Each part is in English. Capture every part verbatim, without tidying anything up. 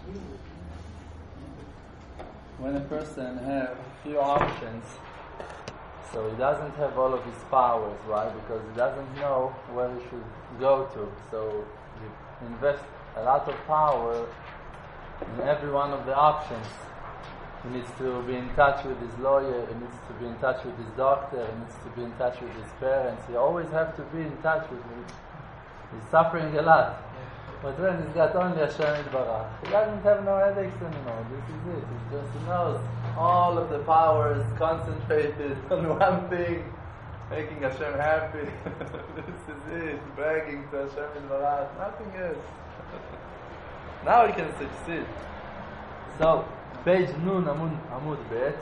when a person has a few options, so he doesn't have all of his powers, right? Because he doesn't know where he should go to. So he invests a lot of power in every one of the options. He needs to be in touch with his lawyer, he needs to be in touch with his doctor, he needs to be in touch with his parents. He always has to be in touch with him. He's suffering a lot. But when he's got only Hashem Yitbarach, he doesn't have no headaches anymore. This is it. He just knows all of the powers concentrated on one thing, making Hashem happy. This is it. Bragging to Hashem Yitbarach. Nothing else. Now he can succeed. So, page Nun Amud, Amud Bet.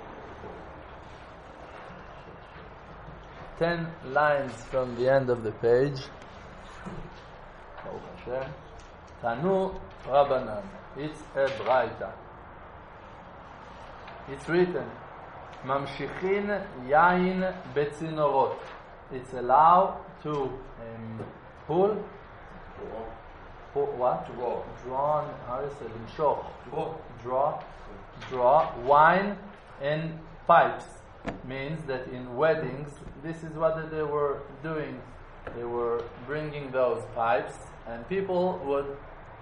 Ten lines from the end of the page. Tanu Rabbanan. It's a Braita. It's written, Mamshichin Yain Betzinorot. It's allowed to um, pull, pull, what? Draw. Draw, how do you say, limshoch. Draw. Draw. Draw wine and pipes. Means that in weddings, this is what they were doing. They were bringing those pipes, and people would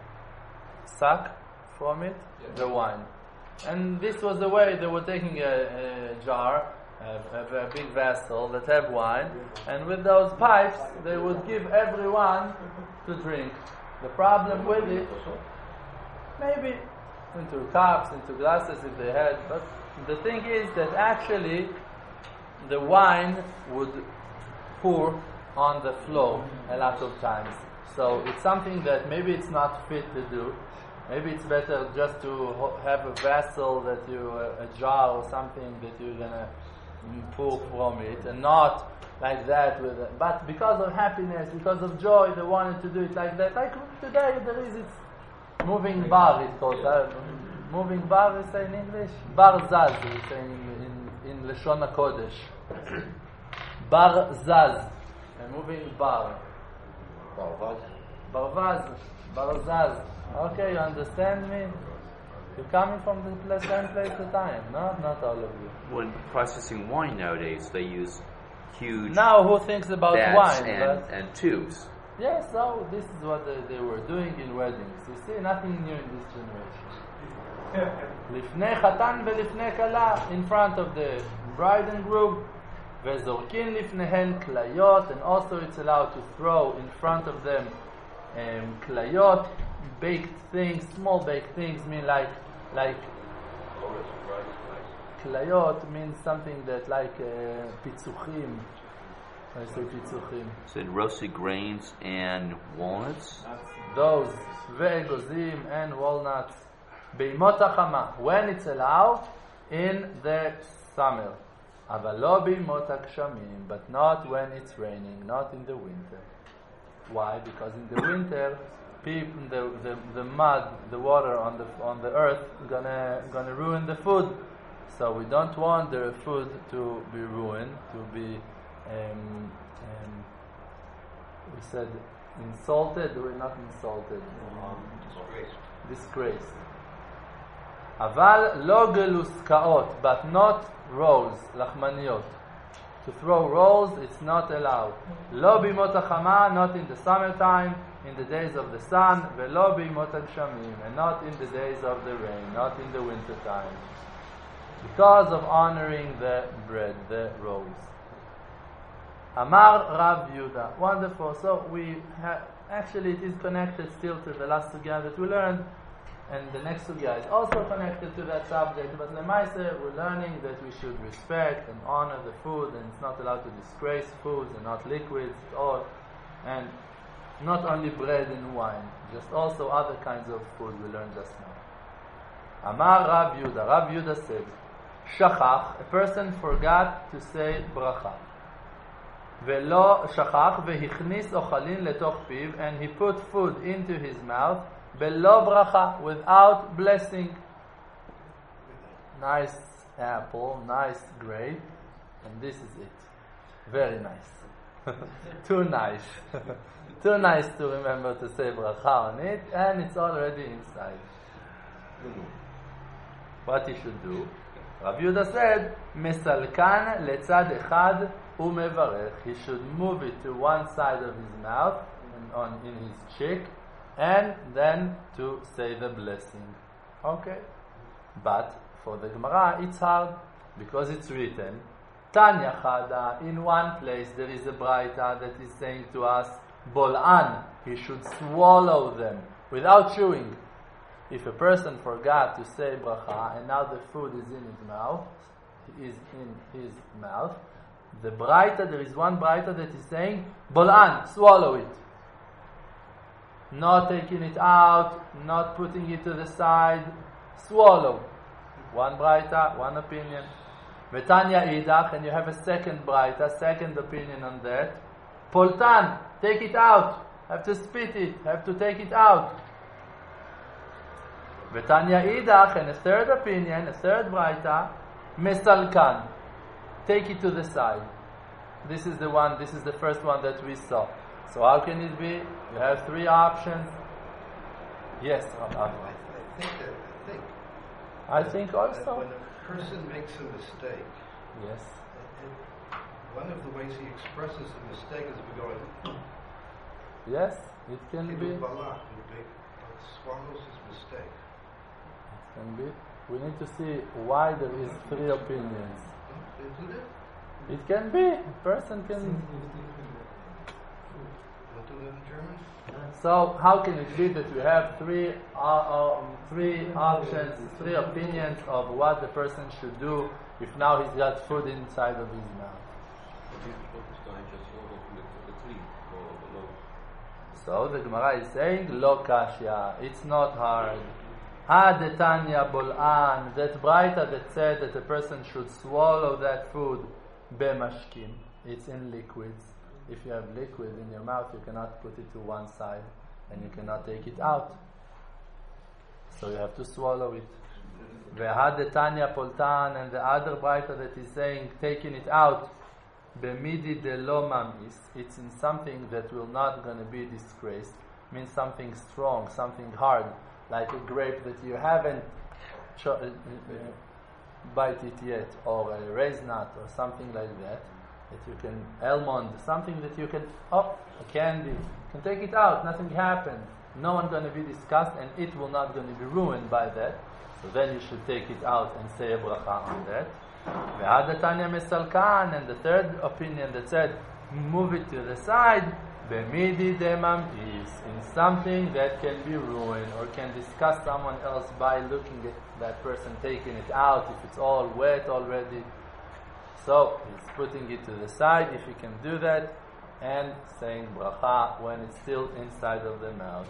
suck from it yeah. the wine. And this was the way they were taking a, a jar, a, a, a big vessel that have wine, and with those pipes they would give everyone to drink. The problem with it, maybe into cups, into glasses if they had, but the thing is that actually the wine would pour on the floor a lot of times. So it's something that maybe it's not fit to do. Maybe it's better just to ho- have a vessel that you, a, a jar or something that you're gonna pour from it, and not like that with it. But because of happiness, because of joy, they wanted to do it like that. Like today there is it's moving bar, it's called. Uh, moving bar, we say in English? Bar zaz, we say in, in, in Lashon HaKodesh. Bar zaz. A moving bar. Barvaz. Barvaz. Barzaz. Okay, you understand me? You're coming from the place, same place to time, no? Not all of you. When processing wine nowadays, they use huge Now who thinks about vats wine? and, But and tubes. yes, so this is what they, they were doing in weddings. You see, nothing new in this generation. Lifnei chatan velifnei kala, in front of the bride and groom. Vezorkin lifnehen klayot, and also it's allowed to throw in front of them um, klayot, baked things, small baked things, mean like like klayot means something that like uh, pitzuchim. I say pitzuchim. Said roasted grains and walnuts. Those ve'egozim and walnuts. Beimot hachama, when it's allowed in the summer. אבל לא בימות הגשמים, but not when it's raining, not in the winter. Why? Because in the winter, people, the, the, the mud, the water on the on the earth, gonna gonna ruin the food. So we don't want the food to be ruined, to be, um, um, we said, insulted. We're not insulted. Um, Disgraced. disgraced. אבל לא גלוסקאות, but not rolls, לחמניות. To throw rolls, it's not allowed. לא בימות החמה, not in the summertime, in the days of the sun, ולא בימות הגשמים, and not in the days of the rain, not in the winter time. Because of honoring the bread, the rolls. Amar Rav Yehuda. Wonderful. So we have, actually it is connected still to the last sugya that we learned, and the next sugya is also connected to that subject, but Lemaise, we're learning that we should respect and honor the food, and it's not allowed to disgrace foods and not liquids at all, and not only bread and wine, just also other kinds of food we learned just now. Amar Rav Yehuda. Rav Yehuda said, Shachach, a person forgot to say bracha. Velo shachach vehichnis ochalin letoch piv, and he put food into his mouth, belo bracha, without blessing. Nice apple, nice grape, and this is it. Very nice. Too nice. Too nice to remember to say bracha on it, and it's already inside. What he should do? Rav Yehuda said, Mesalkan letzad echad umevarech. He should move it to one side of his mouth and on in his cheek, and then to say the blessing. Okay. But for the Gemara, it's hard because it's written. Tanya Chada, in one place there is a Braita that is saying to us, Bol'an, he should swallow them without chewing. If a person forgot to say bracha and now the food is in his mouth, is in his mouth, the Braita, there is one Braita that is saying, Bol'an, swallow it. Not taking it out, not putting it to the side, swallow. One Braita, one opinion. Vetanya idach, and you have a second Braita, second opinion on that. Poltan, take it out. Have to spit it, have to take it out. Vetanya idach, and a third opinion, a third Braita, mesalkan, take it to the side. This is the one, this is the first one that we saw. So how can it be? You have three options. Yes, Rav I, I think that, I think. I think that also. when a person makes a mistake, Yes. it, it, one of the ways he expresses the mistake is by going, Yes, it can be. It Balak, swallows his mistake. can be. We need to see why there is three opinions. Isn't it? It can be. A person can. Don't do that in German? So how can it be that we have three uh, um, three options, three opinions of what the person should do if now he's got food inside of his mouth? So the Gemara is saying, Lo kashya, it's not hard. Ha detanya bol'an, that Braita that said that a person should swallow that food bemashkim, it's in liquids. If you have liquid in your mouth, you cannot put it to one side and you cannot take it out. So you have to swallow it. Ve'ha detanya poltan, and the other Braita that is saying taking it out, Bemidi de lo mamis, it's in something that will not going to be disgraced, means something strong, something hard, like a grape that you haven't cho- uh, uh, bite it yet, or a raised nut, or something like that, that you can, almond, something that you can, oh, a candy, you can take it out, nothing happened, no one going to be discussed, and it will not going to be ruined by that, so then you should take it out and say a bracha on that. Ve'adatanya mesalkan, and the third opinion that said move it to the side, bemidi demam is in something that can be ruined or can disgust someone else by looking at that person taking it out if it's all wet already. So he's putting it to the side if he can do that, and saying bracha when it's still inside of the mouth.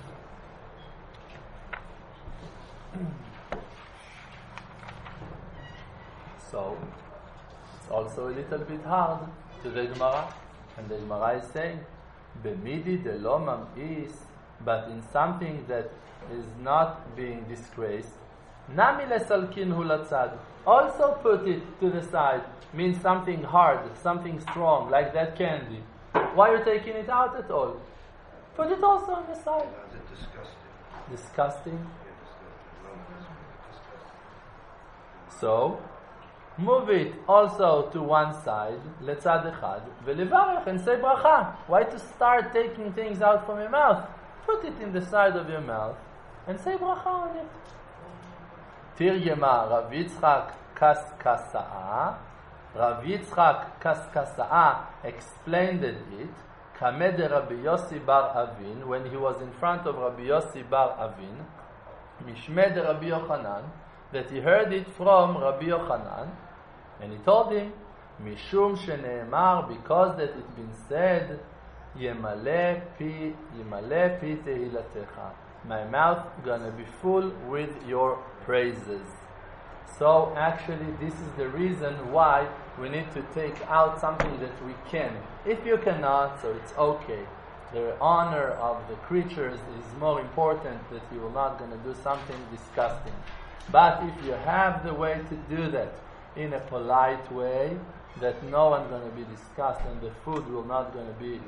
So, it's also a little bit hard to the Gemara. And the Gemara is saying, Bemidi de lo mam'is, but in something that is not being disgraced, Nami lesalkin hu latzad, also put it to the side, means something hard, something strong, like that candy. Why are you taking it out at all? Put it also on the side. Is it disgusting? Disgusting. Yeah, disgusting. No, disgusting. So, move it also to one side, letzad echad, v'levarech, and say bracha. Why to start taking things out from your mouth? Put it in the side of your mouth and say bracha on it. Tirgema Rav Yitzchak Kaskasa'a. Rav Yitzchak Kaskasa'a explained it, Kamed Rabbi Yossi bar Avin, when he was in front of Rabbi Yossi bar Avin, Mishmed Rabbi Yochanan, that he heard it from Rabbi Yochanan, and he told him, Mishum sheneemar, because that it's been said, Yemale pi, Yemale pi tehilatecha. My mouth gonna be full with your praises. So actually, this is the reason why we need to take out something that we can. If you cannot, so it's okay. The honor of the creatures is more important, that you are not going to do something disgusting. But if you have the way to do that in a polite way, that no one's going to be disgusted and the food will not going to be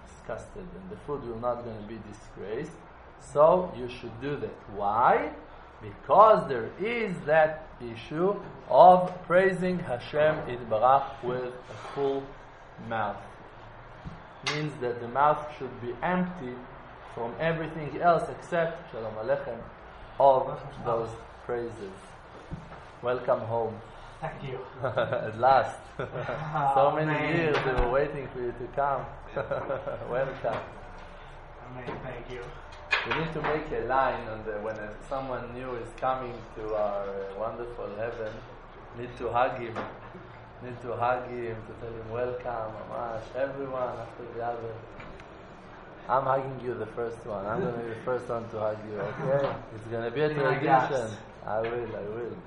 disgusted and the food will not going to be disgraced, so you should do that. Why? Because there is that issue of praising Hashem Yitbarach with a full mouth. Means that the mouth should be empty from everything else except Shalom Aleichem of those praises. Welcome home. Thank you. At last. So many Amen. years they were waiting for you to come. Welcome. Amen. Thank you. We need to make a line on the when uh, someone new is coming to our uh, wonderful heaven. Need to hug him. Need to hug him to tell him welcome, Mamash, everyone after the other. I'm hugging you the first one. I'm going to be the first one to hug you. Okay? It's going to be a Be my tradition. guest. I will. I will.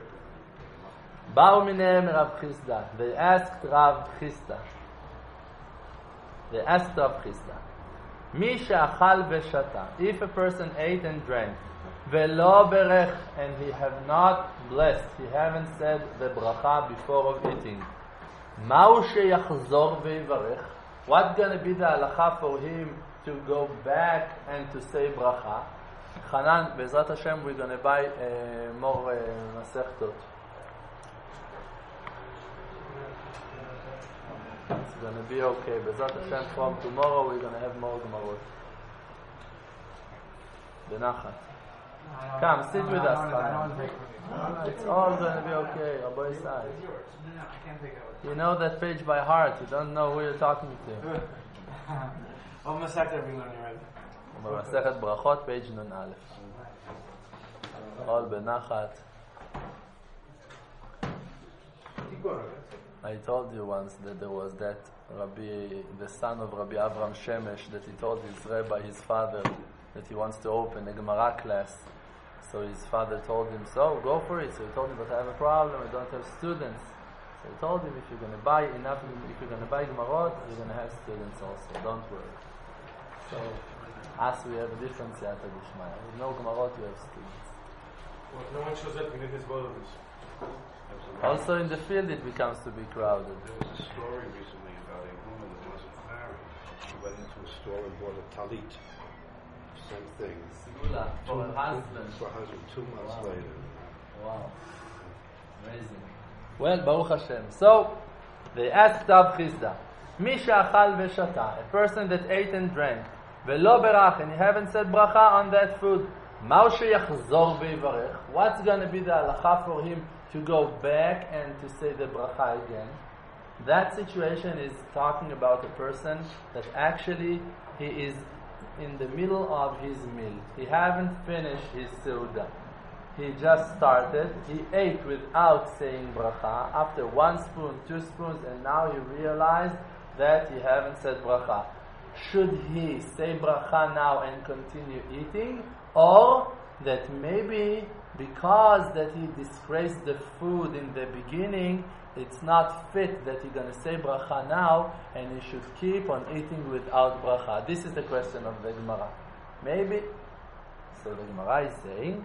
באו מניהם מרב חיסדא. They asked Rav Chisda. They asked Rav Chisda. מי שאכל ושתה. If a person ate and drank, ולא ברך, and he have not blessed, he haven't said the bracha before of eating. מהו שיחזור ויברך? What's going to be the halacha for him to go back and to say bracha? Hanan, בעזרת השם, we're going to buy uh, more uh, masechtot. It's going to be okay. Bezat Hashem, from tomorrow we're going to have more Gemarot. Benachat. Come, sit with us. It's all going to be okay. Rabbi Isai. You know that page by heart. You don't know who you're talking to. What Masechet are we learning right? Masechet Brachot, page Nun Aleph. All benachat. I told you once that there was that Rabbi, the son of Rabbi Avram Shemesh, that he told his Rebbe, his father, that he wants to open a Gemara class. So his father told him, so go for it. So he told him, but I have a problem, I don't have students. So he told him, if you're going to buy enough, if you're going to buy Gemarot, you're going to have students also, don't worry. So, us, we have a different Siyata D'Ishmaya. With no Gemarot, you have students. Well, if no one shows up, we need his brothers. Also in the field it becomes to be crowded. There was a story recently about a woman that wasn't married. She went into a store and bought a talit. Same thing. Segula, for her husband. For her husband, two months Wow. later. Wow. Amazing. Well, Baruch Hashem. So, they asked Rav Chisda, Mi she'achal v'shata, a person that ate and drank, ve'lo berach, and you haven't said bracha on that food, ma'u sheyachzor v'yivarech, what's going to be the halacha for him to go back and to say the bracha again? That situation is talking about a person that actually he is in the middle of his meal. He haven't finished his seudah. He just started. He ate without saying bracha. After one spoon, two spoons, and now he realized that he haven't said bracha. Should he say bracha now and continue eating, or that maybe because that he disgraced the food in the beginning, it's not fit that he's going to say bracha now, and he should keep on eating without bracha? This is the question of the Gemara. Maybe. So the Gemara is saying,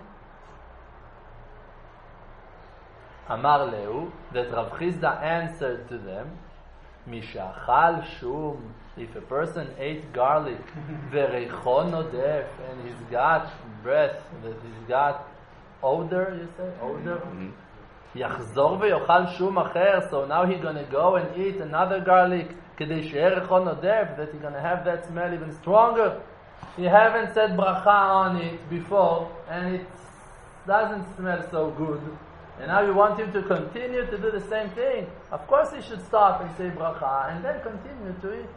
Amar Leu, that Rav Chisda answered to them, Mishachal shum, if a person ate garlic, vereicho nodef, and he's got breath, that he's got odor, you say? Odor? Yachzor veyochal shum acher, so now he's going to go and eat another garlic, kedei she'erecho nodef, that he's going to have that smell even stronger. You haven't said bracha on it before, and it doesn't smell so good. And now you want him to continue to do the same thing. Of course he should stop and say bracha, and then continue to eat.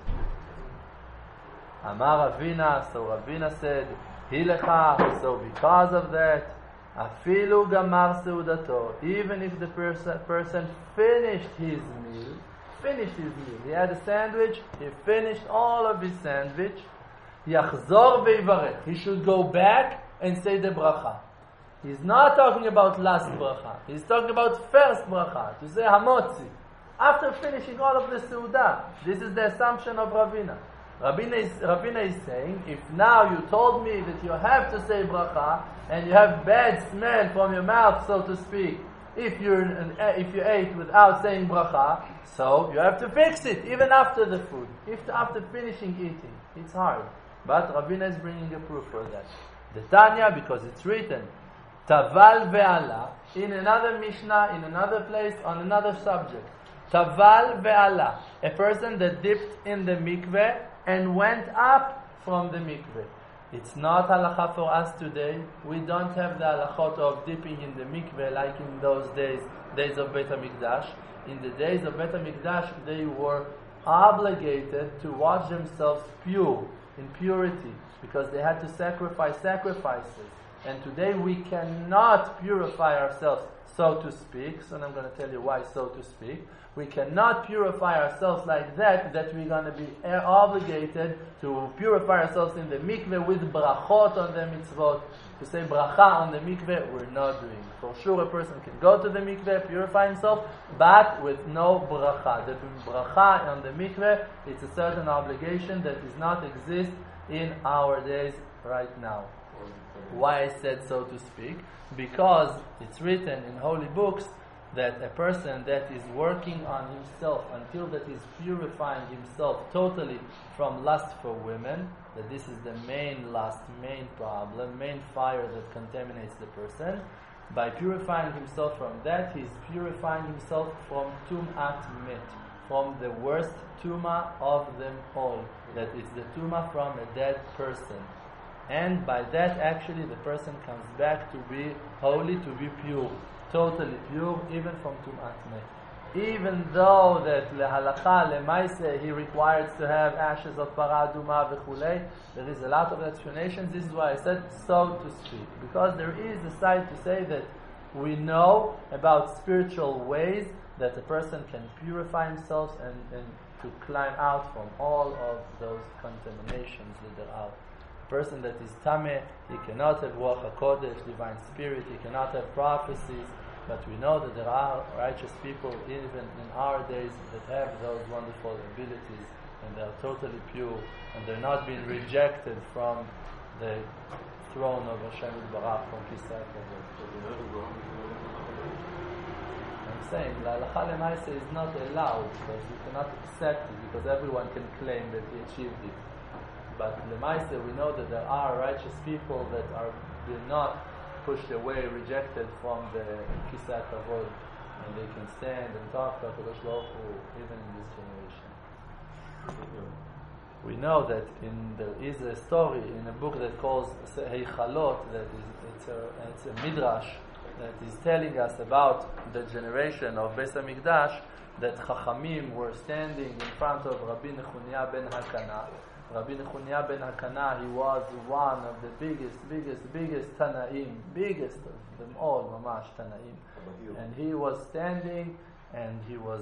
Amar Ravina, so Ravina said, Hilecha, so because of that, Afilu gamar seudato, even if the person, person finished his meal, finished his meal, he had a sandwich, he finished all of his sandwich, Yachzor veivarech, he should go back and say the bracha. He's not talking about last bracha. He's talking about first bracha, to say hamotzi. After finishing all of the seudah. This is the assumption of Ravina. Ravina is, Ravina is saying, if now you told me that you have to say bracha, and you have bad smell from your mouth, so to speak, if, you're an, if you ate without saying bracha, so you have to fix it, even after the food. If after finishing eating. It's hard. But Ravina is bringing a proof for that. The Tanya, because it's written, Taval ve'ala. In another Mishnah, in another place, on another subject. Taval ve'ala. A person that dipped in the mikveh and went up from the mikveh. It's not halacha for us today. We don't have the halachot of dipping in the mikveh like in those days, days of Beit HaMikdash. In the days of Beit HaMikdash, they were obligated to wash themselves pure, in purity, because they had to sacrifice sacrifices. And today we cannot purify ourselves, so to speak. So I'm going to tell you why, so to speak. We cannot purify ourselves like that, that we're going to be obligated to purify ourselves in the mikveh with brachot on the mitzvot. To say bracha on the mikveh, we're not doing. For sure, a person can go to the mikveh, purify himself, but with no bracha. The bracha on the mikveh, it's a certain obligation that does not exist in our days right now. Why I said so to speak? Because it's written in holy books that a person that is working on himself until that is purifying himself totally from lust for women, that this is the main lust, main problem, main fire that contaminates the person. By purifying himself from that, he's purifying himself from tum'at met, from the worst tumah of them all, that it's the tumah from a dead person. And by that, actually, the person comes back to be holy, to be pure, totally pure, even from tum'at met. Even though that lehalakha, lemaise, he requires to have ashes of para aduma v'chulei, there is a lot of explanations. This is why I said so to speak, because there is a side to say that we know about spiritual ways that a person can purify himself and, and to climb out from all of those contaminations that there are. A person that is tameh, he cannot have ruach hakodesh, divine spirit, he cannot have prophecies, but we know that there are righteous people even in our days that have those wonderful abilities, and they are totally pure, and they're not being rejected from the throne of Hashem Yitbarach, from Kisat Kavod. I'm saying, la halacha lemaise is not allowed, because you cannot accept it, because everyone can claim that he achieved it. But lemaise, we know that there are righteous people that are will not pushed away, rejected from the Kisat Kavod, and they can stand and talk to HaKadosh Baruch Hu even in this generation. We know that in there is a story in a book that calls Heichalot, that is it's a, it's a midrash that is telling us about the generation of Beis HaMikdash, that Chachamim were standing in front of Rabbi Nechunya ben Hakana. Rabbi Nechunya ben Hakana, he was one of the biggest, biggest, biggest Tanaim, biggest of them all, Mamash Tanaim. And he was standing and he was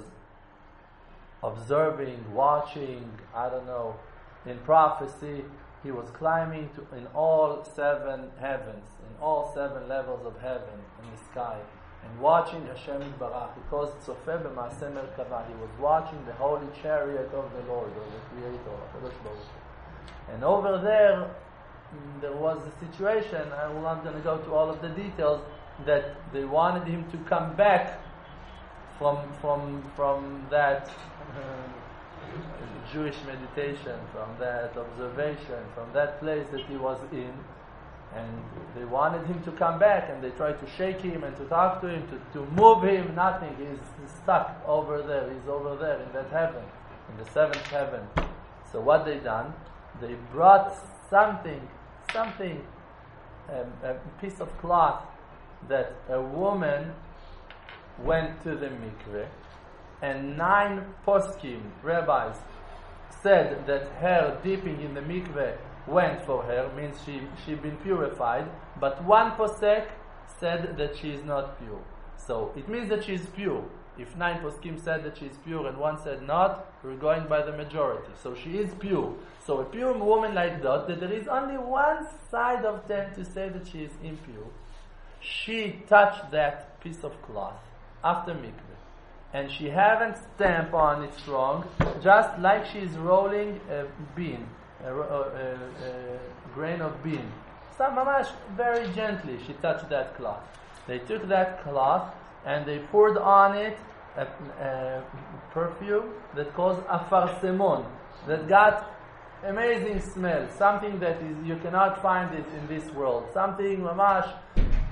observing, watching, I don't know, in prophecy. He was climbing to in all seven heavens, in all seven levels of heaven in the sky, and watching Hashem Yitbarach, because Tzofeh b'Maaseh Merkava, he was watching the holy chariot of the Lord, of the Creator, HaKadosh Baruch Hu. And over there, there was a situation, I'm not going to go to all of the details, that they wanted him to come back from from from that uh, Jewish meditation, from that observation, from that place that he was in, and they wanted him to come back, and they tried to shake him and to talk to him, to, to move him, nothing. He's, he's stuck over there, he's over there in that heaven, in the seventh heaven. So what they done, they brought something, something, um, a piece of cloth that a woman went to the mikveh, and nine poskim, rabbis, said that her dipping in the mikveh went for her, means she she been purified, but one posek said that she is not pure. So it means that she is pure. If nine poskim said that she is pure and one said not, we're going by the majority. So she is pure. So a pure woman like that, that there is only one side of ten to say that she is impure. She touched that piece of cloth after mikveh, and she haven't stamped on it strong, just like she's rolling a bean, a, a, a, a grain of bean. So mamash, very gently she touched that cloth. They took that cloth and they poured on it a, a perfume that calls afarsemon, that got amazing smell, something that is you cannot find it in this world, something mamash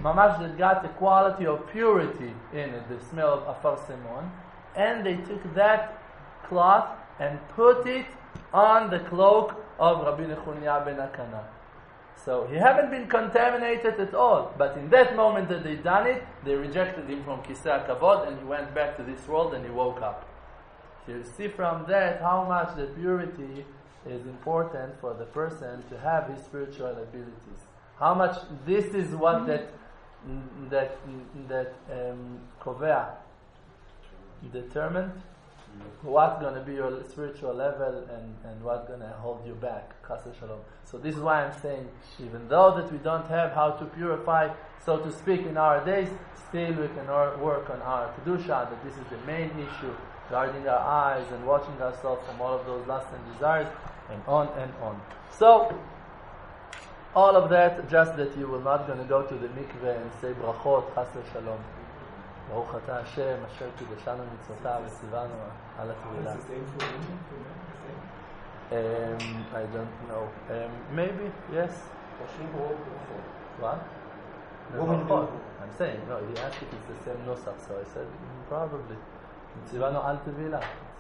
mamash that got the quality of purity in it, the smell of afar simon, and they took that cloth and put it on the cloak of Rabbi Nechunya ben Akana. So he haven't been contaminated at all, but in that moment that they done it, they rejected him from Kisei HaKavod, and he went back to this world and he woke up. So you see from that how much the purity is important for the person to have his spiritual abilities. How much this is what that that that um, kovea, determined what's going to be your spiritual level and, and what's going to hold you back. Chas v'shalom. So this is why I'm saying, even though that we don't have how to purify, so to speak, in our days, still we can work on our kedusha, that this is the main issue, guarding our eyes and watching ourselves from all of those lusts and desires, and on and on. So, all of that, just that you will not going to go to the mikveh and say brachot, chas v'shalom. ברוך אתה השם, אשר קידשנו מצוותיו וציוונו על הטבילה. Um, I don't know. Um, maybe, yes. What? No, I'm saying, no, he asked if it's the same nusach, so I said, mm, probably. ציוונו על טבילה.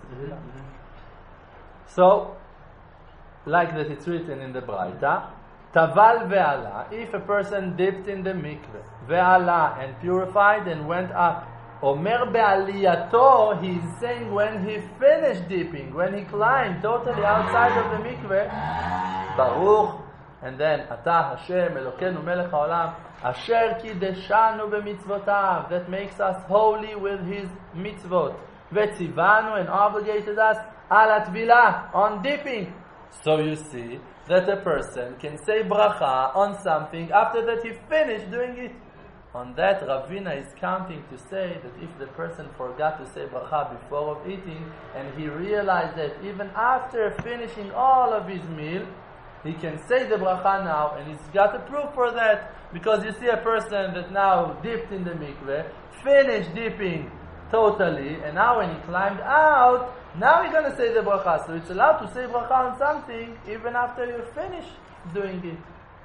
So, like that it's written in the Braita, Taval ve'ala, if a person dipped in the mikveh, ve'ala, and purified and went up. Omer be'aliyato, he is saying when he finished dipping, when he climbed totally outside of the mikveh, Baruch, and then Ata Hashem Elokeinu Melech HaOlam, Asher kideshanu b'mitzvotav, that makes us holy with his mitzvot, ve'tzivanu, and obligated us al atvilah, on dipping. So you see that a person can say bracha on something after that he finished doing it. On that, Ravina is counting to say that if the person forgot to say bracha before of eating, and he realized that even after finishing all of his meal, he can say the bracha now, and he's got a proof for that. Because you see a person that now dipped in the mikveh, finished dipping totally, and now when he climbed out, now he's going to say the bracha. So it's allowed to say bracha on something even after you finish doing it.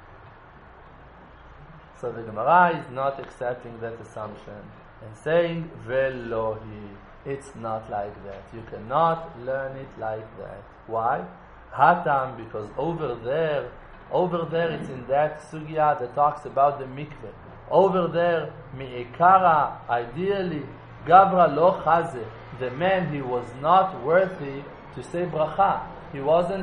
So the Gemara is not accepting that assumption and saying velohi. It's not like that. You cannot learn it like that. Why? Hatam, because over there, over there it's in that sugya that talks about the mikveh. Over there, mi'ikara, ideally, Gavra lo chaze, the man, he was not worthy to say bracha. He wasn't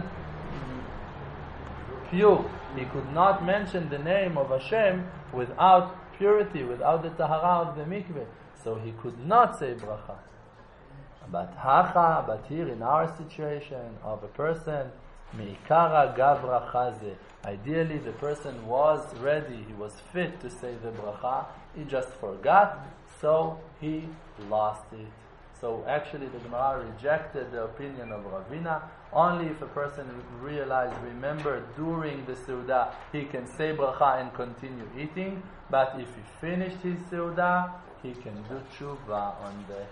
pure. He could not mention the name of Hashem without purity, without the tahara of the mikveh. So he could not say bracha. But hacha, but here in our situation of a person, mi'ikara gavra chaze, ideally the person was ready, he was fit to say the bracha, he just forgot, so he lost it. So actually the Gemara rejected the opinion of Ravina. Only if a person realized, remember during the Seudah, he can say bracha and continue eating. But if he finished his Seudah, he can do tshuva on that.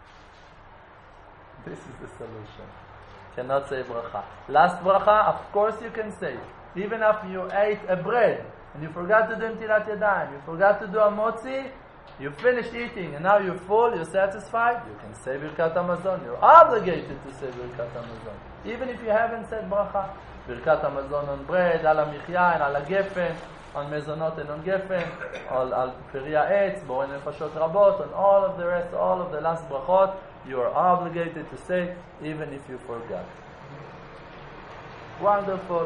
This is the solution. Cannot say bracha. Last bracha, of course you can say. Even if you ate a bread and you forgot to do Netilat Yadayim, you forgot to do a motzi, you finished eating and now you're full, you're satisfied, you can say Birkat Hamazon. You're obligated to say Birkat Hamazon. Even if you haven't said bracha. Birkat Hamazon on bread, ala michya and ala gefen, on mezonot and on gefen, on al peria etz, borei nefashot rabot, on all of the rest, all of the last brachot, you are obligated to say even if you forgot. Wonderful.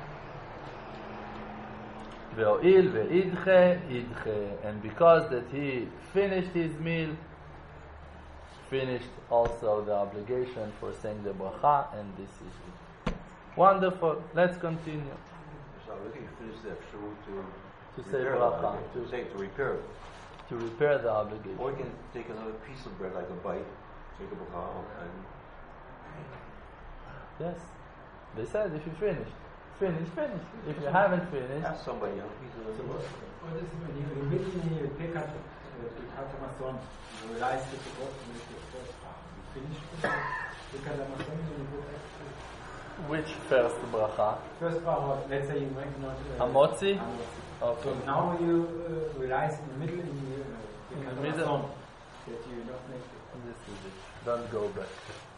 Ve'oil ve'idche, idche. And because that he finished his meal, finished also the obligation for saying the bracha, and this is it. Wonderful. Let's continue. So we can finish that through to To say bracha. to say to repair it. To repair the obligation. Or you can take another piece of bread, like a bite, take a bracha, and Yes. They said if you finished. Finish, finish. If you haven't finished, ask somebody else. Piece of the bread. If you really pick up Birkat Hamazon, you realize that you got to make your first half. You finish Birkat Hamazon and you go back to Which first bracha? First part, let's say you make not uh, Hamotzi? Hamotzi. Okay. So now you uh, realize in the middle in the, uh, In the the middle. song that you don't make it. This is it. Don't go back.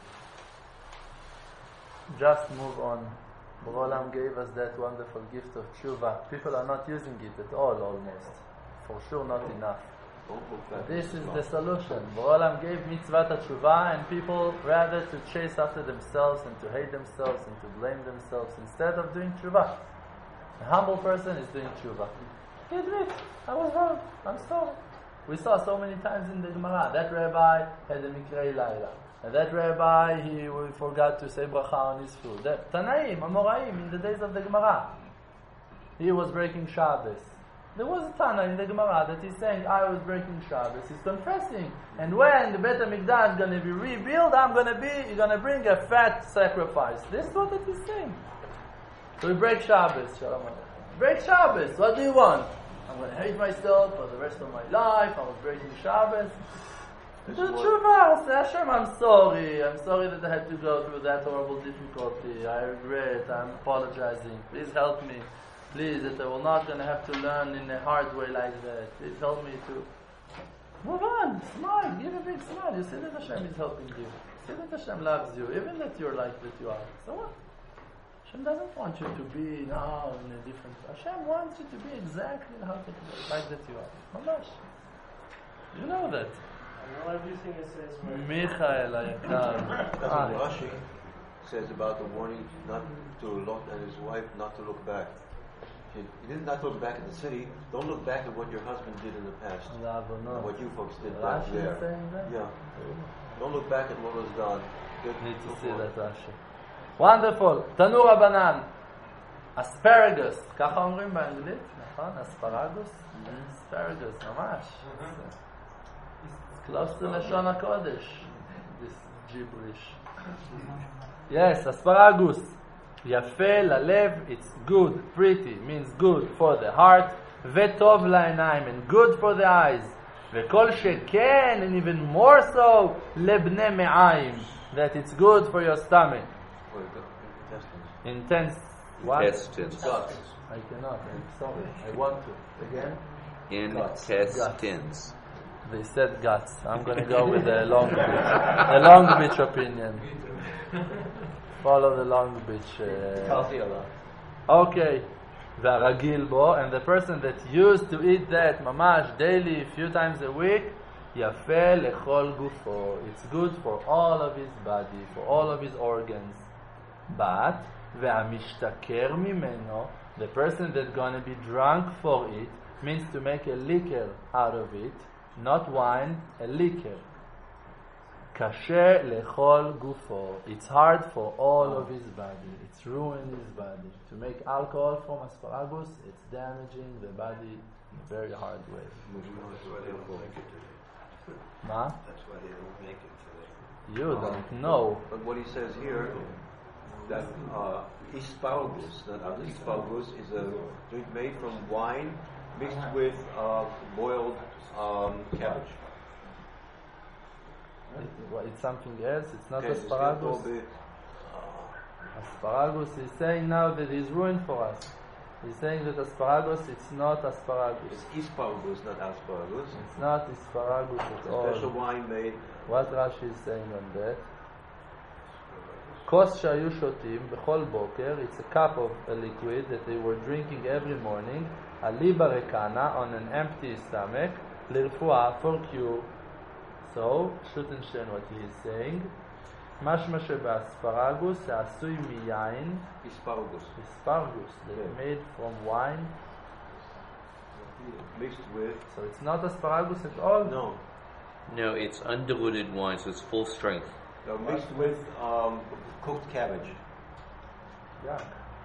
Just move on. Borolam gave us that wonderful gift of tshuva. People are not using it at all, almost. For sure, not enough. This is the solution. Borolam gave mitzvah tshuva, and people rather to chase after themselves and to hate themselves and to blame themselves instead of doing tshuva. A humble person is doing tshuva. He admits, I was wrong. I'm sorry. We saw so many times in the Gemara that rabbi had a mikrei laila, and that rabbi he forgot to say bracha on his food. That Tanaim, Amoraim, in the days of the Gemara, he was breaking Shabbos. There was a Tana in the Gemara that he's saying, I was breaking Shabbos. He's confessing. And when the Beit HaMikdash is going to be rebuilt, I'm going to be, going to bring a fat sacrifice. This is what it is saying. So we break Shabbos. Shalom Aleichem. Break Shabbos. What do you want? I'm going to hate myself for the rest of my life. I was breaking Shabbos. Do tshuva. Say, Hashem, I'm sorry. I'm sorry that I had to go through that horrible difficulty. I regret. I'm apologizing. Please help me. Please, that I will not going to have to learn in a hard way like that. Please help me to move on. Smile. Give a big smile. You see that Hashem is helping you. See that Hashem loves you, even that you're like that you are. So what? Hashem doesn't want you to be now in a different. Hashem wants you to be exactly how that, like that you are. Mamash. You know that. I know everything it says where. Michael Ayakar. That's what Rashi says about the warning not to Lot and his wife not to look back. He, he did not look back at the city. Don't look back at what your husband did in the past. And what you folks did back Rashi there. is saying that? Yeah. Don't look back at what was done. Get Need to look see forward. that Rashi. Wonderful. Tanur Abanan. Asparagus. ככה אומרים באנגלית, נכון? אספרגוס? Asparagus, ממש. It's close to לשון הקודש. This gibberish. Yes, asparagus. יפה ללב, it's good, pretty, means good for the heart. וטוב לעיניים, and good for the eyes. וכל שכן, and even more so, לבני מעיים, that it's good for your stomach. For the intestines. Intense. What? Intestines. Guts. I cannot. I'm sorry. I want to. Again? Intestines. They said guts. I'm going to go with the Long Beach. The Long Beach opinion. Follow the Long Beach. Uh, okay. והרגיל בו, and the person that used to eat that ממש daily, a few times a week, יפה לכל גופו. It's good for all of his body, for all of his organs. But והמשתכר ממנו, the person that's going to be drunk for it, means to make a liquor out of it, not wine, a liquor. קשה לכל גופו. It's hard for all of his body. It's ruining his body. To make alcohol from asparagus, it's damaging the body in a very hard way. That's why they don't make it today. Ma? That's why they don't make it today. You don't know. But what he says here, that uh, asparagus, that uh, asparagus is a drink made from wine mixed with uh, boiled um, cabbage. It, well, it's something else. It's not Okay, asparagus. it's uh, Asparagus is saying now that he's ruined for us. He's saying that asparagus, it's not asparagus. It's asparagus, not asparagus. It's not asparagus at It's a special all. wine made. What Rashi is saying on that? כוס שהיו שותים בכל בוקר, it's a cup of a liquid that they were drinking every morning, אליבא רקנה, on an empty stomach, לרפואה, for cure. So, שוטנשטיין, what he is saying, משמע שבאספרגוס שעשוי מיין, Asparagus. asparagus, that Yeah. made from wine, Mixed with. so it's not asparagus at all. No. No, it's undiluted wine, so it's full strength. No, mixed with um, cooked cabbage. Yeah.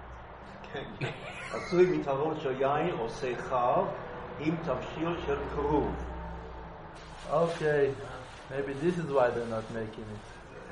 עשוי מטרות של יין או שיכר עם תבשיל של כרוב. Okay, maybe this is why they're not making it.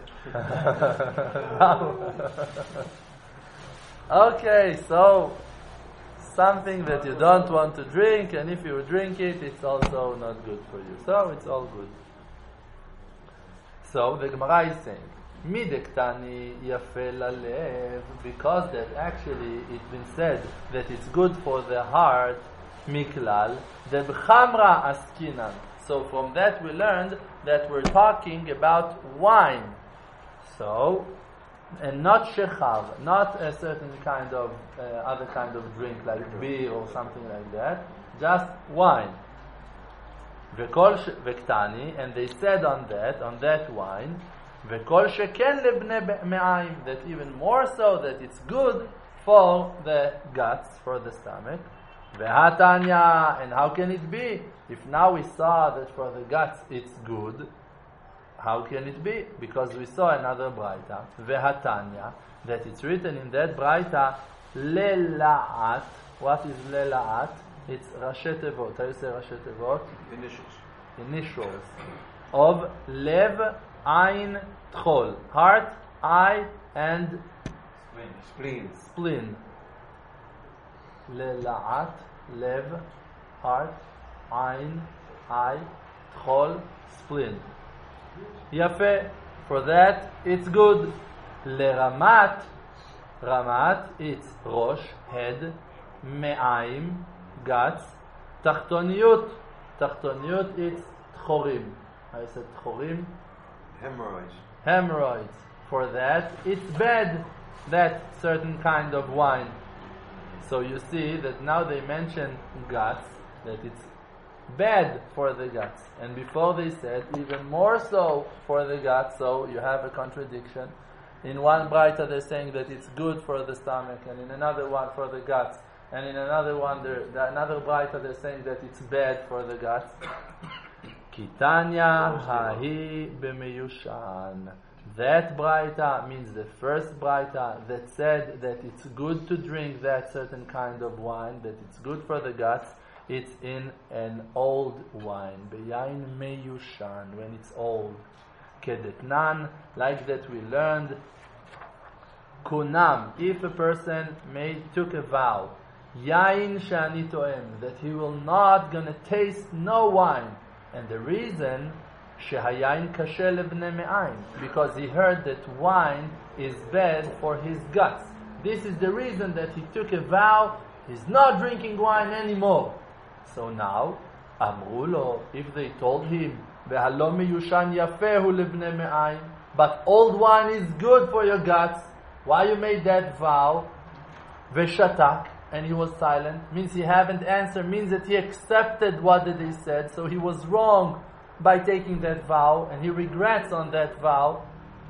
Okay, so something that you don't want to drink, and if you drink it, it's also not good for you. So it's all good. So the Gemara is saying, Midektani yafe lalev, because that actually it's been said that it's good for the heart, miklal, the b'chamra askinan. So from that we learned that we're talking about wine. So, and not shechar, not a certain kind of uh, other kind of drink like beer or something like that, just wine. V'kol vektani, and they said on that, on that wine, v'kol sheken lebnei me'ayim, that even more so that it's good for the guts, for the stomach. V'hatanya, and how can it be? If now we saw that for the guts it's good, how can it be? Because we saw another braita, Vehatanya, that it's written in that braita, Lela'at. What is Lela'at? It's Rashi Tevot. How do you say Rashi Tevot? Initials. Initials. Of Lev, Ain, Tchol. Heart, eye, and Spleen. spleen. Lela'at, Lev, heart, Ain, eye, Tchol, spleen. Yafe, for that it's good. Leramat, Ramat, it's Rosh, head, Me'aim, guts, Tachtoniut, Tachtoniut, it's Tchorim. I said Tchorim, Hemorrhoids. hemorrhoids. For that it's bad, that certain kind of wine. So you see that now they mention guts, that it's bad for the guts, and before they said even more so for the guts. So you have a contradiction. In one braita they're saying that it's good for the stomach, and in another one for the guts, and in another one they're, the, another braita they're saying that it's bad for the guts. Kitanya hahi b'meyushan. That braita means the first braita that said that it's good to drink that certain kind of wine, that it's good for the guts. It's in an old wine, beyain meyushan, when it's old. Kedetnan, like that we learned. Kunam, if a person made took a vow, yain shani toem, that he will not gonna taste no wine, and the reason shehayain kashe lebnei me'aim, because he heard that wine is bad for his guts. This is the reason that he took a vow. He's not drinking wine anymore. So now, Amru lo, if they told him, V'halo miyushan yafehu lebnei me'ayim, but old wine is good for your guts, why you made that vow? V'shatak, and he was silent, means he haven't answered, means that he accepted what they said, so he was wrong by taking that vow, and he regrets on that vow.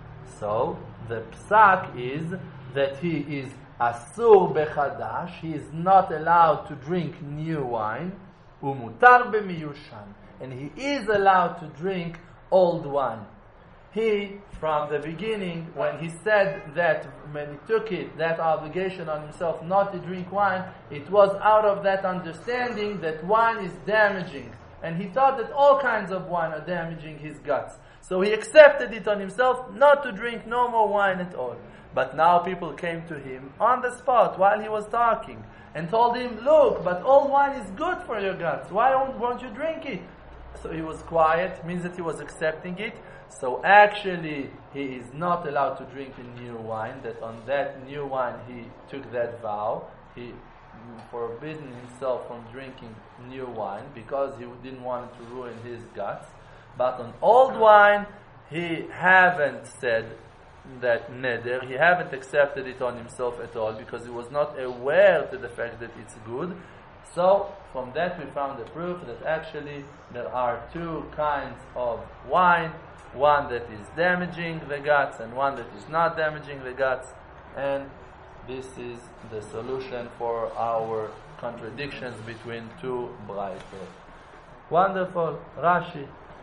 So, the psak is that he is asur bechadash, he is not allowed to drink new wine, umutar b'miyushan, and he is allowed to drink old wine. He, from the beginning, when he said that, when he took it, that obligation on himself not to drink wine, it was out of that understanding that wine is damaging, and he thought that all kinds of wine are damaging his guts. So he accepted it on himself not to drink no more wine at all. But now people came to him on the spot while he was talking and told him, look, but old wine is good for your guts. Why won't, won't you drink it? So he was quiet, means that he was accepting it. So actually he is not allowed to drink a new wine, that on that new wine he took that vow. He forbidden himself from drinking new wine because he didn't want to ruin his guts. But on old wine, he haven't said that neder, he haven't accepted it on himself at all because he was not aware to the fact that it's good. So from that we found the proof that actually there are two kinds of wine, one that is damaging the guts and one that is not damaging the guts, and this is the solution for our contradictions between two braitot. Wonderful. Rashi.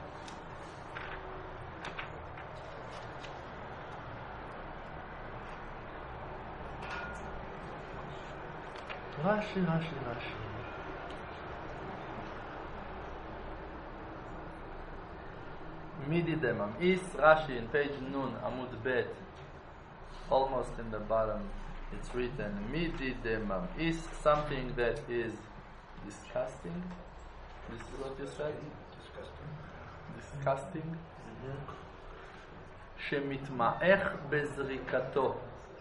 Rashi, Rashi, Rashi. Midi demam. Is Rashi in page Nun, Amud Bet, almost in the bottom, it's written, Midi demam. Is something that is disgusting? This is what you said? Disgusting. Disgusting? שמתמעך בזריקתו.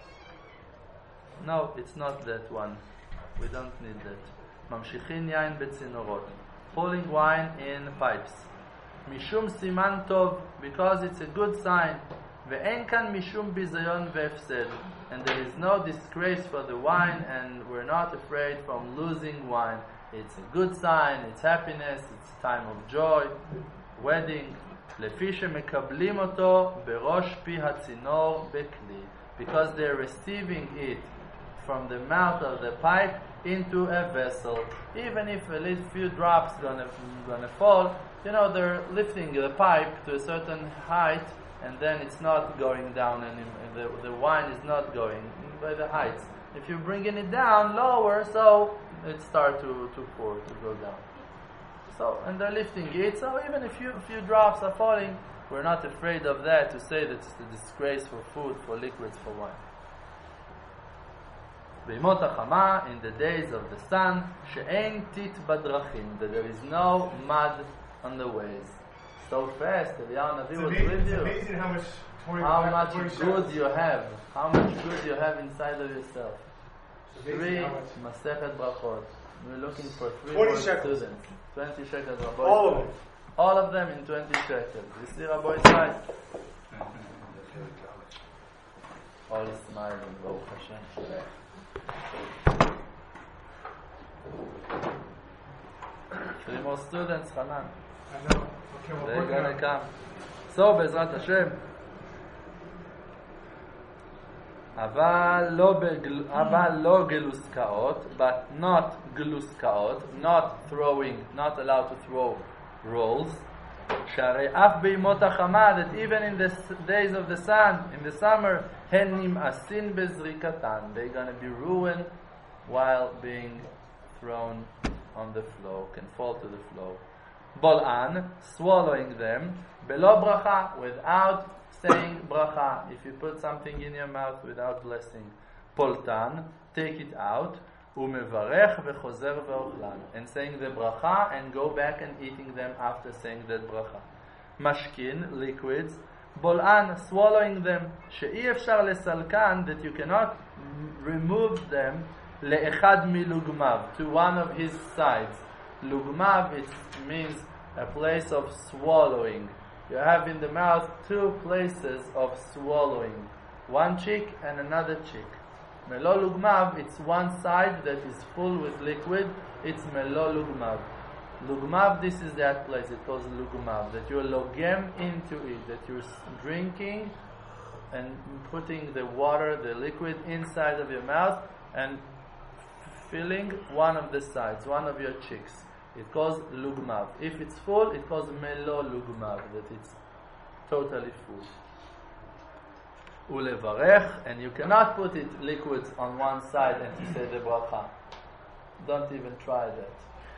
No, it's not that one. We don't need that. ממשיכין יין בצינורות. Pouring wine in pipes. משום סימן טוב, because it's a good sign. ואין כאן משום ביזיון והפסד. And there is no disgrace for the wine, and we're not afraid from losing wine. It's a good sign, it's happiness, it's a time of joy, wedding. לפי שמקבלים אותו בראש פי הצינור בכלי. Because they're receiving it from the mouth of the pipe into a vessel. Even if a little few drops gonna gonna fall, you know, they're lifting the pipe to a certain height, and then it's not going down, and the, the wine is not going by the heights. If you're bringing it down lower, so it starts to, to pour, to go down. So, and they're lifting it, so even if a few drops are falling, we're not afraid of that, to say that it's a disgrace for food, for liquids, for wine. בימות החמה, in the days of the sun, שאין טיט בדרכים, that there is no mud on the ways. So fast, Eliyahu Navi was with you. It's amazing how much How much good you have. How much good you have inside of yourself. Three Masechet Brachot. We're looking for three more shekels. students. Twenty shekels. Rabbi All of them. All of them in twenty shekels. You see Rabbi Israel? All smiling, Baruch Hashem. Three more students, Hanan. I know. Okay, well, They're working gonna on it. come. So, בעזרת השם. אבל לא, בגל, אבל לא גלוסקאות, but not גלוסקאות, not throwing, not allowed to throw rolls. שהרי אף בימות החמה, that even in the days of the sun, in the summer, הן נמאסין בזריקתן. They're going to be ruined while being thrown on the floor, can fall to the floor. בולען, swallowing them, בלא ברכה, without saying bracha. If you put something in your mouth without blessing. פולטן, take it out. ומברך וחוזר ואוכלן. And saying the bracha and go back and eating them after saying that bracha. משכין, liquids. בולען, swallowing them. שאי אפשר לסלקן, that you cannot remove them לאחד מלוגמיו, to one of his sides. לוגמיו, it means a place of swallowing. You have in the mouth two places of swallowing. One cheek and another cheek. Melo lugmav, it's one side that is full with liquid. It's melo lugmav. Lugmav, this is that place. It calls lugmav. That you're logem into it. That you're drinking and putting the water, the liquid, inside of your mouth and filling one of the sides, one of your cheeks. It calls lugmav. If it's full, it calls melo lugmav, that it's totally full. Ulevarech, and you cannot put it liquids on one side and to say the bracha. Don't even try that.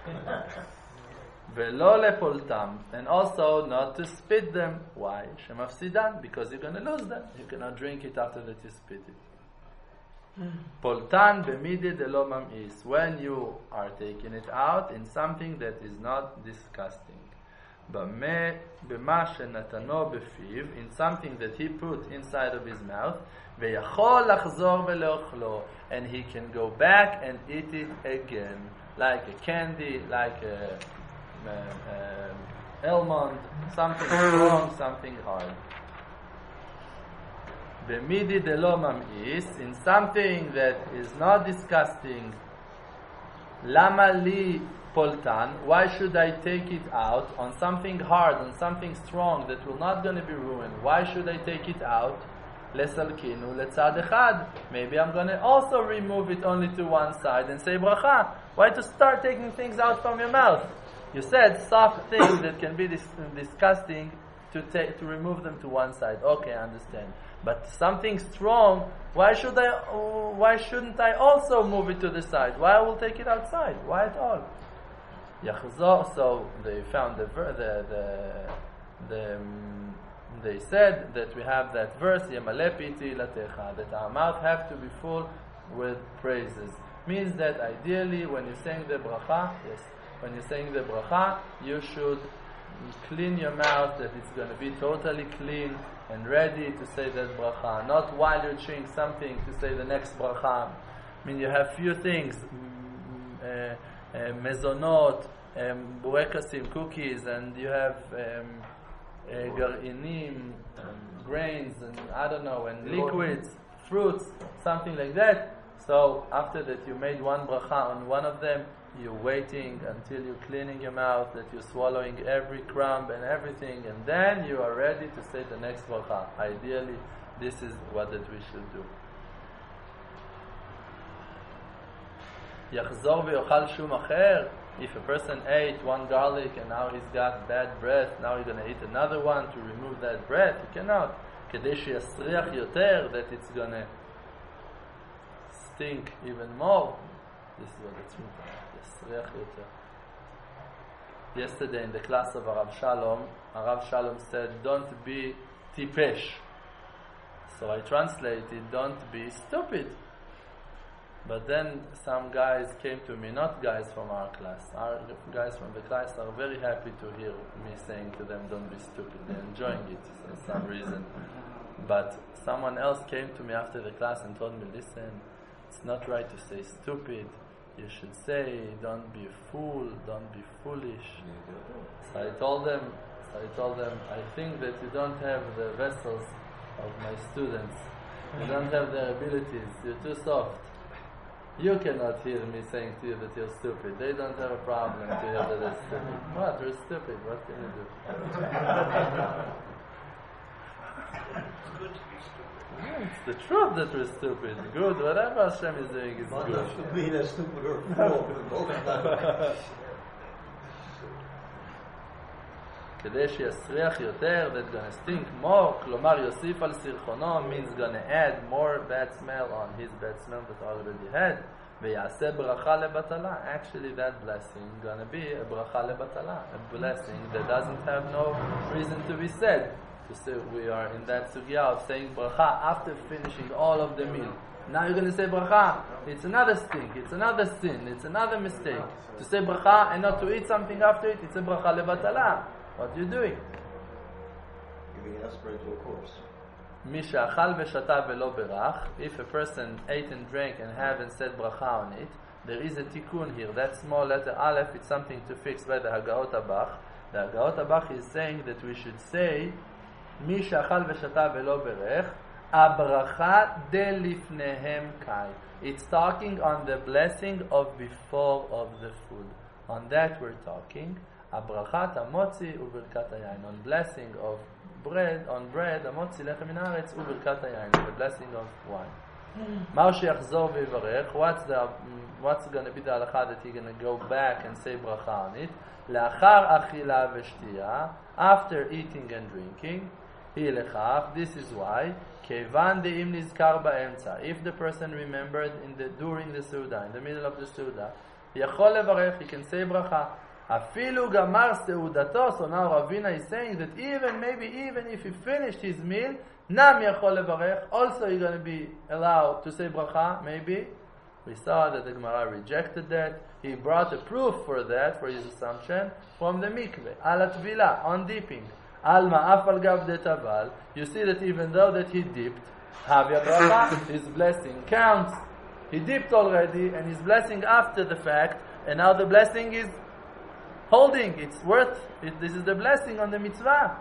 Velo lepoltam, and also not to spit them. Why? Shemafsidan, because you're going to lose them. You cannot drink it after that you spit it. Poltan b'midi de lo mam'is, when you are taking it out in something that is not disgusting. B'ma shenatano b'fiv, in something that he put inside of his mouth. Ve'yachol lachzor ve'leochlo, and he can go back and eat it again, like a candy, like a, a, a almond, something strong, something hard. B'midi de lo mam'is, in something that is not disgusting. Lama li poltan, why should I take it out on something hard, on something strong that will not going to be ruined? Why should I take it out? Lesalkinu letzad echad. Maybe I'm going to also remove it only to one side and say bracha. Why to start taking things out from your mouth? You said soft things that can be dis- disgusting to take to remove them to one side. Okay, I understand. But something strong, why should I? Uh, why shouldn't I also move it to the side? Why I will take it outside? Why at all? Yachzor. So they found the the the, the um, they said that we have that verse Yemale piti latecha, that our mouth have to be full with praises. Means that ideally, when you're saying the bracha, yes, when you're saying the bracha, you should clean your mouth, that it's going to be totally clean and ready to say that bracha. Not while you're chewing something to say the next bracha. I mean, you have few things, uh, uh, mezonot, um, burekasim, cookies, and you have um, uh, garinim, um, grains, and I don't know, and liquids, fruits, something like that. So after that you made one bracha on one of them, you're waiting until you're cleaning your mouth, that you're swallowing every crumb and everything, and then you are ready to say the next bracha. Ideally, this is what that we should do. Yachzor v'yochal shum acher. If a person ate one garlic and now he's got bad breath, now he's going to eat another one to remove that breath, he cannot. Kedei sheyasriach yoter, that it's going to stink even more. This is what it's written. Yasriach yoter. Yesterday in the class of Arav Shalom, Arav Shalom said, "Don't be tipesh." So I translated, "Don't be stupid." But then some guys came to me, not guys from our class. Our guys from the class are very happy to hear me saying to them, "Don't be stupid." They're enjoying it for some reason. But someone else came to me after the class and told me, "Listen, it's not right to say stupid. You should say, don't be a fool, don't be foolish." So I told them, so I told them, I think that you don't have the vessels of my students. You don't have their abilities. You're too soft. You cannot hear me saying to you that you're stupid. They don't have a problem to hear that they're stupid. What? You're stupid. What can you do? Yeah, it's the truth that we're stupid. Good. Whatever Hashem is doing is But good. that should mean a stupid or fool. כדי שיסריח יותר, that's going to stink more, כלומר יוסיף על סרחונו, means going to add more bad smell on his bad smell that already had, ויעשה ברכה לבטלה. Actually that blessing going to be a ברכה לבטלה, a blessing that doesn't have no reason to be said. To say we are in that sugya of saying bracha after finishing all of the meal. Now you're going to say bracha. It's another stink. It's another sin. It's another mistake. To say bracha and not to eat something after it, it's a bracha lebatala. What are you doing? Giving aspirin to a corpse. מי שאכל ושתה ולא ברך, if a person ate and drank and haven't said bracha on it, there is a tikkun here. That small letter aleph, it's something to fix by the Hagaot Abach. The Hagaot Abach is saying that we should say מי שאכל ושתה ולא ברך, הברכה דלפניהם קאי. It's talking on the blessing of before of the food. On that we're talking. הברכה המוצי וברכת היין. On blessing of bread, on bread, המוצי לחם מן הארץ וברכת היין. The blessing of wine. מה שיחזור ויברך, what's, the, what's going to be the halacha that he's going to go back and say bracha on it? לאחר אכילה ושתייה, after eating and drinking, היא לכך, this is why, כיוון דאם נזכר באמצע, if the person remembered in the, during the סעודה, in the middle of the סעודה, יכול לברך, he can say ברכה. אפילו גמר סעודתו, so now Ravina is saying that even, maybe even if he finished his meal, נם יכול לברך, also he's going to be allowed to say ברכה, maybe. We saw that the Gemara rejected that. He brought a proof for that, for his assumption, from the mikveh, al atvila, on dipping. Al ma'af al gav de taval, you see that even though that he dipped, havya bracha, his blessing counts. He dipped already, and his blessing after the fact, and now the blessing is holding, it's worth it. This is the blessing on the mitzvah.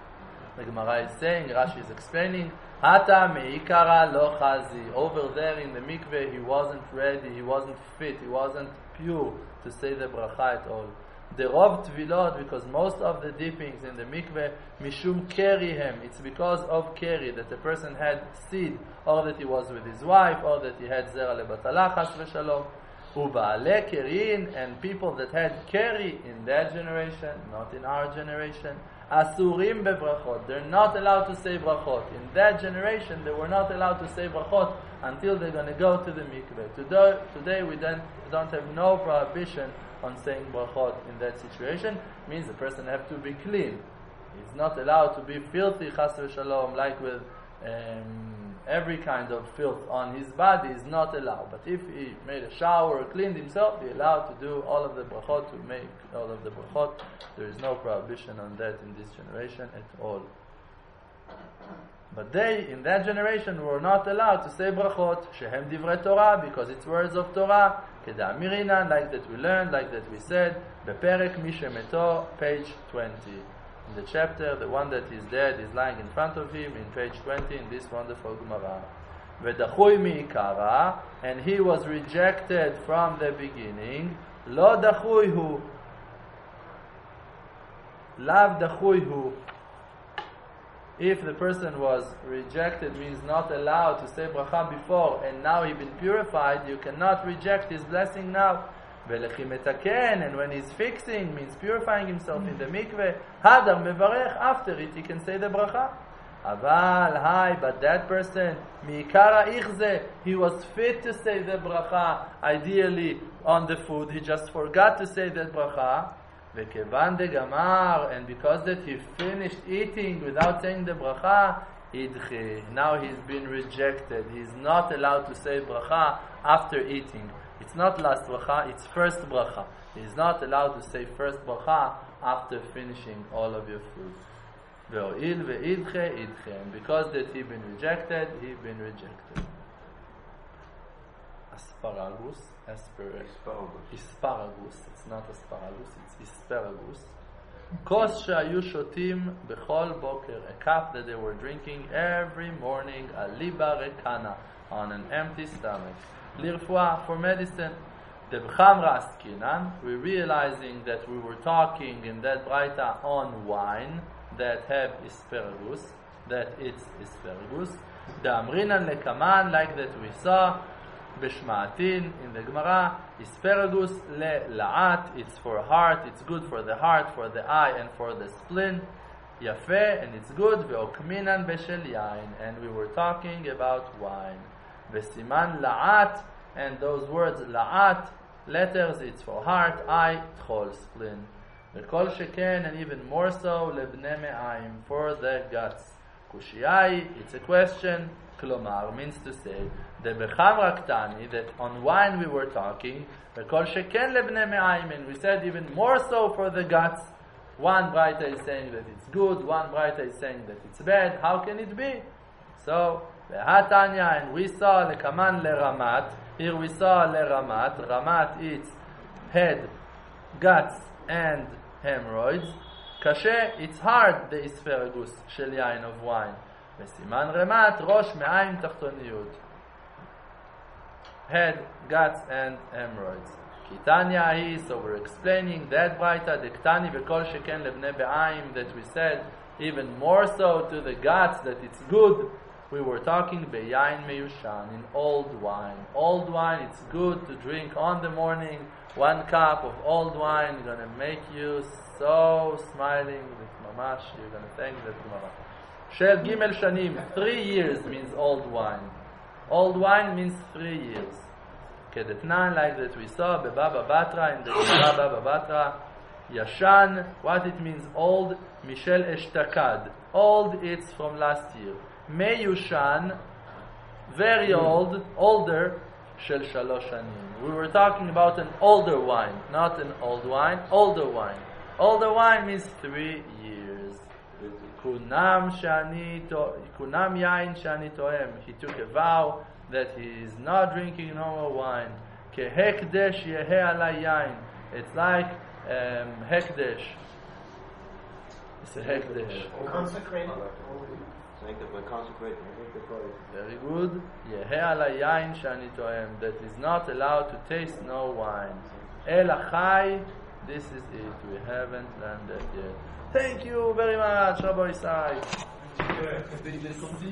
The Gemara is saying, Rashi is explaining, Hata meikara lo chazi. Over there in the mikveh, he wasn't ready, he wasn't fit, he wasn't pure to say the bracha at all. The rov tvilot, because most of the dippings in the mikveh, mishum kerihem, it's because of keri, that the person had seed, or that he was with his wife, or that he had zera lebatala chas v'shalom. Uba'ale kerin, and people that had keri in that generation, not in our generation, asurim bebrachot, they're not allowed to say brachot. In that generation, they were not allowed to say brachot until they're going to go to the mikveh. Today, today we don't, don't have no prohibition on saying brachot in that situation. It means the person have to be clean. He's not allowed to be filthy, chas v'shalom, like with um, every kind of filth on his body is not allowed. But if he made a shower or cleaned himself, he allowed to do all of the brachot, to make all of the brachot. There is no prohibition on that in this generation at all. But they, in that generation, were not allowed to say brachot, shehem divrei Torah, because it's words of Torah, keda'amirinan, like that we learned, like that we said, beperek mishemeto, page twenty. In the chapter, the one that is dead is lying in front of him, in page twenty, in this wonderful Gemara. V'dachui mi'ikara, and he was rejected from the beginning, lo dachui hu, lav dachui hu. If the person was rejected, means not allowed to say bracha before, and now he's been purified, you cannot reject his blessing now. V'lechi metaken, and when he's fixing, means purifying himself in the mikveh, hadar mevarech, after it he can say the bracha. Aval, hi, but that person, mi'ikara ichze, he was fit to say the bracha, ideally on the food, he just forgot to say that bracha. V'kevan de gamar, and because that he finished eating without saying the bracha, idchi, now he's been rejected. He's not allowed to say bracha after eating. It's not last bracha, it's first bracha. He's not allowed to say first bracha after finishing all of your food. Ve'o'il ve'idche idche, and because that he been rejected, he been rejected. Asparagus, asparagus, asparagus. It's not asparagus, it's asparagus. Kos shayu shotim bechol boker, a cup that they were drinking every morning, aliba rekana, on an empty stomach. Lirfua, for medicine. Debchamra askinan, we're realizing that we were talking in that braita on wine that have asparagus, that it's asparagus. The amrinan lekaman, like that we saw. Bishma'atin in the Gemara, asparagus le la'at, it's for heart, it's good for the heart, for the eye, and for the spleen. Yafeh, and it's good. Ve'okminan beshel yain, and we were talking about wine. Vesiman la'at, and those words la'at, letters, it's for heart, eye, tchol, spleen. Ve'kol sheken, and even more so, lebnei me'ayim, for the guts. Kushiyai, it's a question. Klomar means to say, the bechamra ktani, that on wine we were talking, ve'kol sheken lebnei me'ayim, and we said even more so for the guts. One braita is saying that it's good, one braita is saying that it's bad. How can it be? So, ve'hatanya, and we saw lekaman leramat. Here we saw leramat. Ramat, it's head, guts, and hemorrhoids. Kashe, it's hard, the asparagus shel yain of wine. Vesiman remat, rosh me'ayim tachtoniyut. Head, guts, and hemorrhoids. Kitanya hi, so we're explaining that braita, the ktani v'kol sheken lebnei be'ayim, that we said even more so to the guts, that it's good. We were talking be'yain meyushan, in old wine. Old wine, it's good to drink on the morning. One cup of old wine is going to make you so smiling with mamash. You're going to thank that Gemara. Shel gimel shanim, three years means old wine. Old wine means three years. Kedetnan, like that we saw, Bebaba Batra, in the Gemara Baba Batra. Yashan, what it means old, Mishel Eshtakad. Old, it's from last year. Meyushan, very old, older, Shel Shalosh Shanim. We were talking about an older wine, not an old wine, older wine. Older wine means three years. Kunam shani to, kunam yain shani toem. He took a vow that he is not drinking normal wine. Kehekdesh yehe alay yain. It's like um, hekdesh. It's a hekdesh. Consecrated. Sanctified, consecrated. Very good. Yehe alay yain shani toem. That is not allowed to taste no wine. El achai. This is it. We haven't done that yet. Thank you very much, Rabbi Isai.